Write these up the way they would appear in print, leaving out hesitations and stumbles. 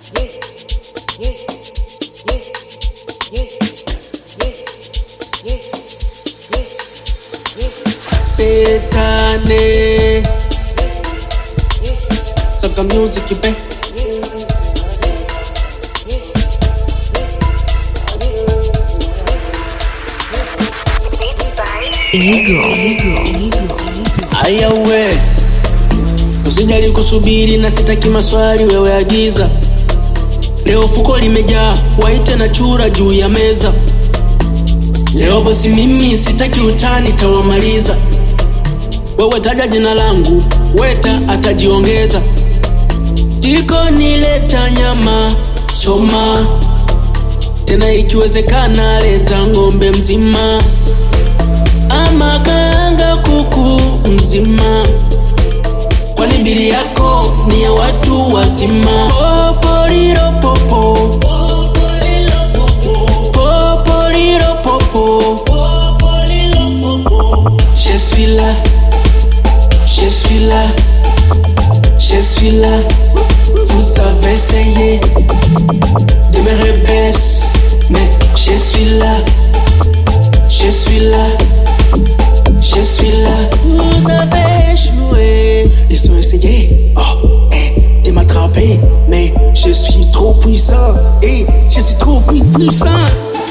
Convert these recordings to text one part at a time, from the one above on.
Cette année, soca music you pay. Aya we, usijali kusubiri na sitaki maswali, wewe agiza. Leo fuko limejaa, waite na chura juu ya meza. Leo bosi mimi sitaki utani, tawamaliza. Wewe taja jina langu, weta atajiongeza. Tiko nileta nyama choma, tena ikiwezekana leta ngombe mzima, ama kaanga kuku mzima, kwani bili yako ni ya watu wazima. Popo lilo popo, popo lilo popo, je suis là, je suis là, je suis là. Vous avez essayé de me rebaisser, mais je suis là, je suis là, je suis là. Vous avez échoué. Ils ont essayé de m'attraper, mais je suis trop puissant, je suis trop puissant.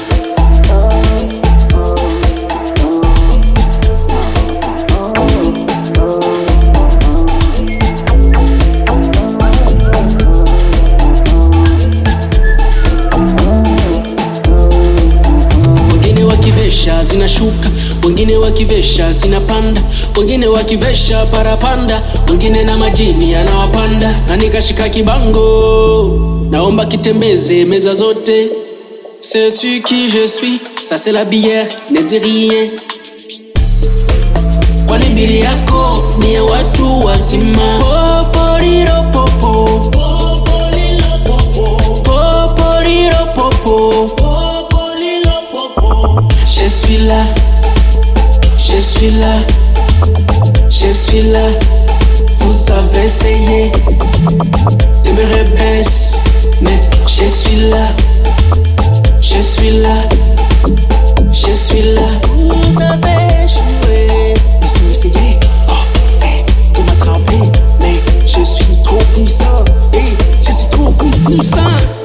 Zinashuka, wengine wakivesha zinapanda, wengine wakivesha parapanda, wengine na majini anawapanda. Na nikashika kibango, naomba kitembeze meza zote. Sais-tu qui je suis? Ça c'est la bière, ne dis rien. Kwani bili yako ni ya watu wazima. Popo lilo popo, popo lilo popo, popo lilo popo, popo lilo popo. Je suis là, je suis là, je suis là. Vous avez essayé de me rebaisser, mais je suis là, je suis là, je suis là. Vous avez échoué. Ils ont essayé de m'attraper, mais je suis trop puissant, je suis trop puissant.